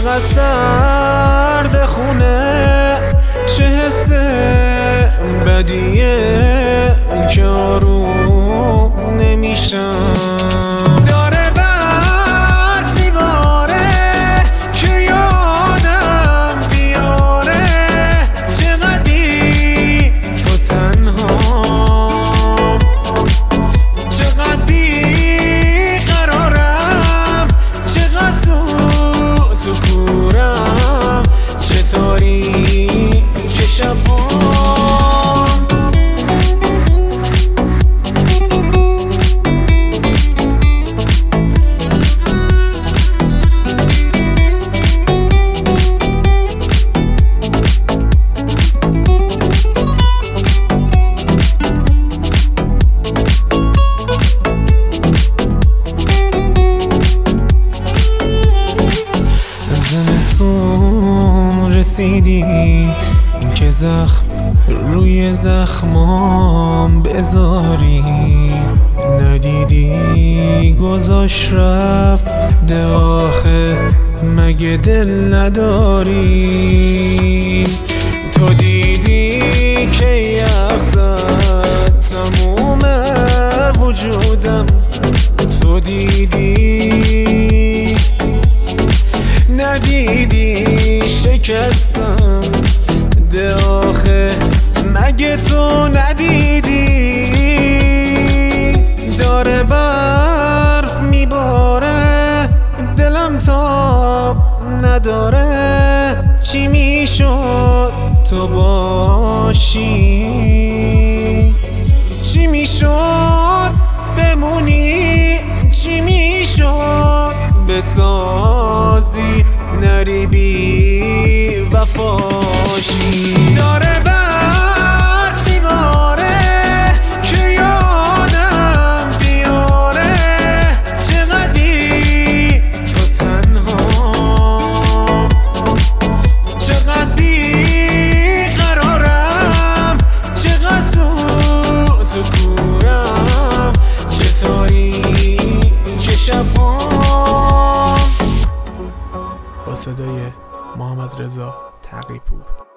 چقدر سرد خونه، چه حس بدیه که آروم نمیشم. داره برف میباره که یادم بیاره، چقدر بی تو تنها، چقدر بی قرارم، چقدر تو کورم، چطوری که شبها زمستون رسیدی، این که زخم روی زخمام بذاری، ندیدی گذاشت رفت ده آخه مگه دل نداری. تو دیدی که یخ زد تموم وجودم، تو دیدی ندیدی شکستم ده آخه مگه تو ندیدی. داره برف میباره دلم تاب نداره، چی میشد تو باشی، چی میشد بمونی، چی میشد بسازی نری بی وفاشی. داره برف میباره که یادم بیاره، چقدر بی تو تنها، چقدر بی قرارم، چقدر تو کورم، چطوری که شبها. با صدای محمد رضا تقی‌پور.